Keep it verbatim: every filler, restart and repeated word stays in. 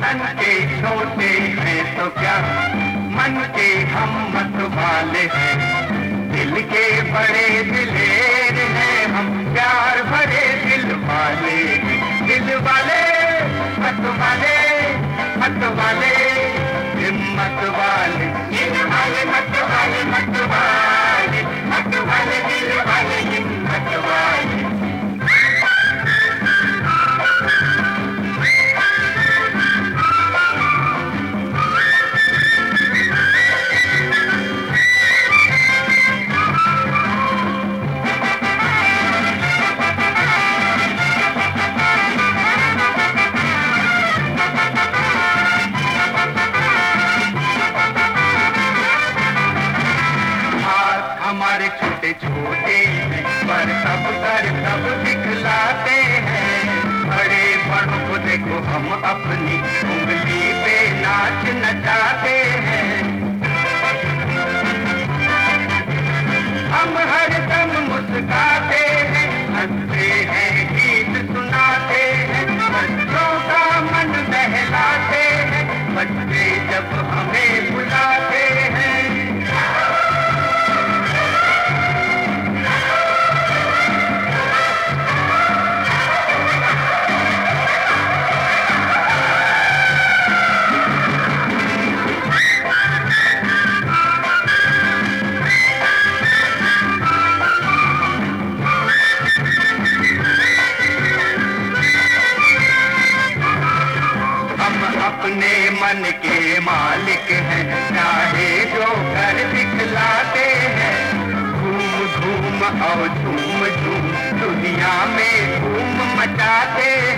तन के छोटे हैं तो क्या, मन के हम मत वाले हैं, दिल के बड़े दिलेर हैं हम, प्यार भरे दिल वाले, दिल वाले मत वाले, मत वाले हिम्मत वाले, दिल वाले मत वाले, मत वाले, मत वाले दिल वाले हिम्मत वाले। हमारे छोटे छोटे हैं पर सब कर सब दिखलाते हैं, बड़े बड़ों को देखो हम अपनी उंगली पे नाच नचाते हैं, हम हर दम मुस्कुराते हैं, हंसते हैं, गीत सुनाते हैं, बच्चों का मन बहलाते हैं, बच्चे जब हमें बुलाते हैं। अपने मन के मालिक हैं, चाहे जो कर दिखलाते हैं, घूम घूम और झूम झूम दुनिया में धूम मचाते